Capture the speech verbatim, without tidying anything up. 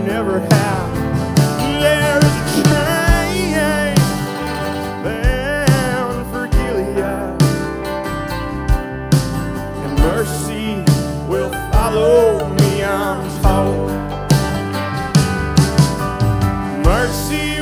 never have. There is a train bound for Gilead, and mercy will follow me, I'm told. Mercy